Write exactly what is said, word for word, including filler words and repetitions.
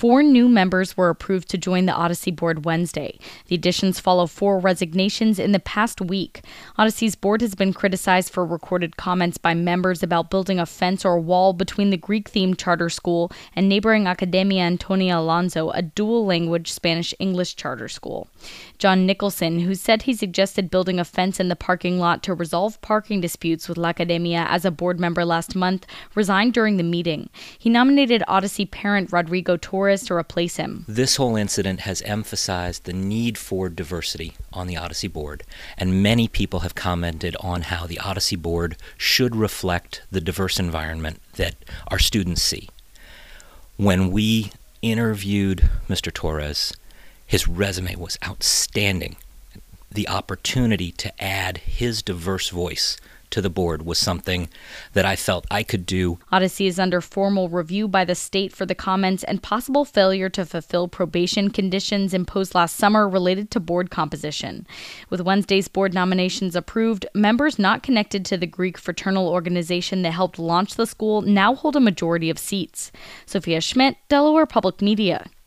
Four new members were approved to join the Odyssey board Wednesday. The additions follow four resignations in the past week. Odyssey's board has been criticized for recorded comments by members about building a fence or wall between the Greek-themed charter school and neighboring Academia Antonia Alonso, a dual-language Spanish-English charter school. John Nicholson, who said he suggested building a fence in the parking lot to resolve parking disputes with La Academia as a board member last month, resigned during the meeting. He nominated Odyssey parent Rodrigo Torres to replace him. This whole incident has emphasized the need for diversity on the Odyssey board, and many people have commented on how the Odyssey board should reflect the diverse environment that our students see. When we interviewed Mister Torres, his resume was outstanding. The opportunity to add his diverse voice to the board was something that I felt I could do. Odyssey is under formal review by the state for the comments and possible failure to fulfill probation conditions imposed last summer related to board composition. With Wednesday's board nominations approved, members not connected to the Greek fraternal organization that helped launch the school now hold a majority of seats. Sophia Schmidt, Delaware Public Media.